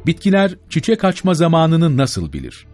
Bitkiler çiçek açma zamanını nasıl bilir?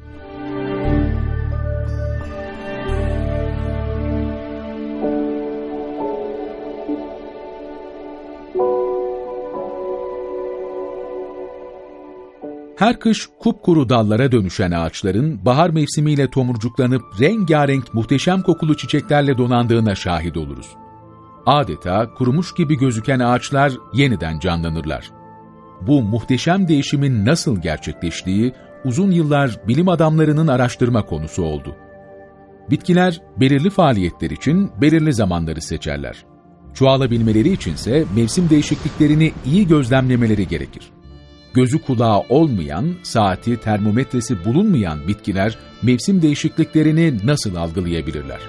Her kış kupkuru dallara dönüşen ağaçların bahar mevsimiyle tomurcuklanıp rengarenk muhteşem kokulu çiçeklerle donandığına şahit oluruz. Adeta kurumuş gibi gözüken ağaçlar yeniden canlanırlar. Bu muhteşem değişimin nasıl gerçekleştiği uzun yıllar bilim adamlarının araştırma konusu oldu. Bitkiler belirli faaliyetler için belirli zamanları seçerler. Çoğalabilmeleri içinse mevsim değişikliklerini iyi gözlemlemeleri gerekir. Gözü kulağı olmayan, saati, termometresi bulunmayan bitkiler mevsim değişikliklerini nasıl algılayabilirler?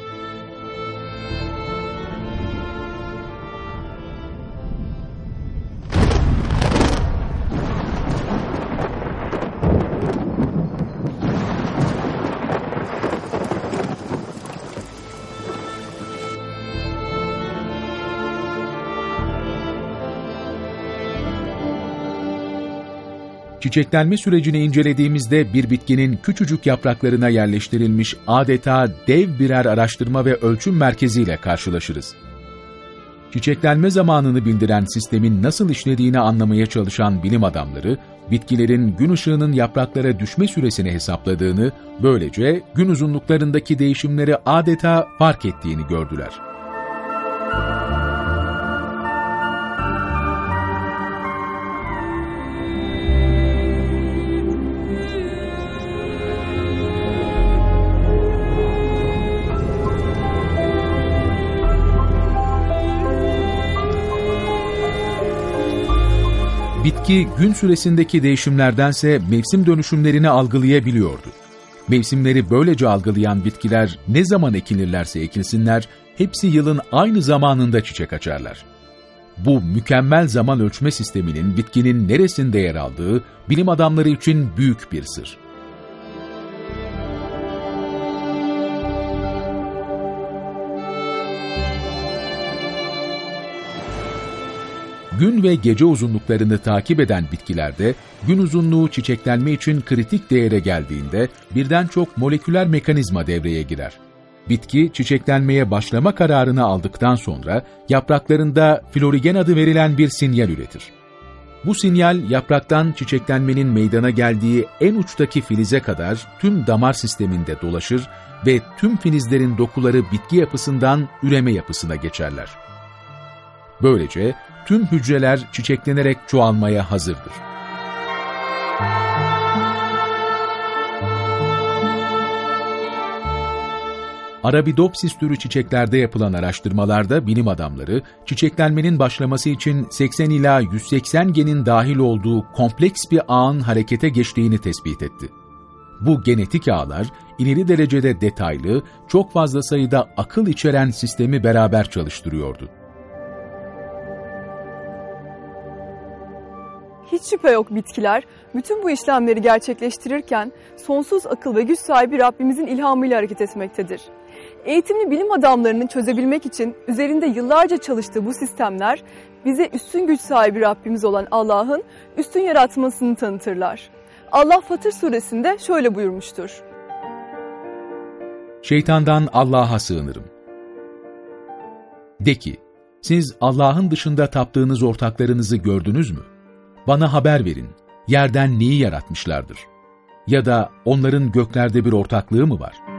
Çiçeklenme sürecini incelediğimizde bir bitkinin küçücük yapraklarına yerleştirilmiş adeta dev birer araştırma ve ölçüm merkeziyle karşılaşırız. Çiçeklenme zamanını bildiren sistemin nasıl işlediğini anlamaya çalışan bilim adamları, bitkilerin gün ışığının yapraklara düşme süresini hesapladığını, böylece gün uzunluklarındaki değişimleri adeta fark ettiğini gördüler. Bitki gün süresindeki değişimlerdense mevsim dönüşümlerini algılayabiliyordu. Mevsimleri böylece algılayan bitkiler ne zaman ekilirlerse ekilsinler, hepsi yılın aynı zamanında çiçek açarlar. Bu mükemmel zaman ölçme sisteminin bitkinin neresinde yer aldığı bilim adamları için büyük bir sır. Gün ve gece uzunluklarını takip eden bitkilerde, gün uzunluğu çiçeklenme için kritik değere geldiğinde birden çok moleküler mekanizma devreye girer. Bitki, çiçeklenmeye başlama kararını aldıktan sonra yapraklarında florigen adı verilen bir sinyal üretir. Bu sinyal, yapraktan çiçeklenmenin meydana geldiği en uçtaki filize kadar tüm damar sisteminde dolaşır ve tüm filizlerin dokuları bitki yapısından üreme yapısına geçerler. Böylece tüm hücreler çiçeklenerek çoğalmaya hazırdır. Arabidopsis türü çiçeklerde yapılan araştırmalarda bilim adamları, çiçeklenmenin başlaması için 80 ila 180 genin dahil olduğu kompleks bir ağın harekete geçtiğini tespit etti. Bu genetik ağlar, ileri derecede detaylı, çok fazla sayıda akıl içeren sistemi beraber çalıştırıyordu. Hiç şüphe yok bitkiler, bütün bu işlemleri gerçekleştirirken sonsuz akıl ve güç sahibi Rabbimizin ilhamıyla hareket etmektedir. Eğitimli bilim adamlarının çözebilmek için üzerinde yıllarca çalıştığı bu sistemler, bize üstün güç sahibi Rabbimiz olan Allah'ın üstün yaratmasını tanıtırlar. Allah Fatır suresinde şöyle buyurmuştur. Şeytandan Allah'a sığınırım. De ki, siz Allah'ın dışında taptığınız ortaklarınızı gördünüz mü? Bana haber verin, yerden neyi yaratmışlardır? Ya da onların göklerde bir ortaklığı mı var?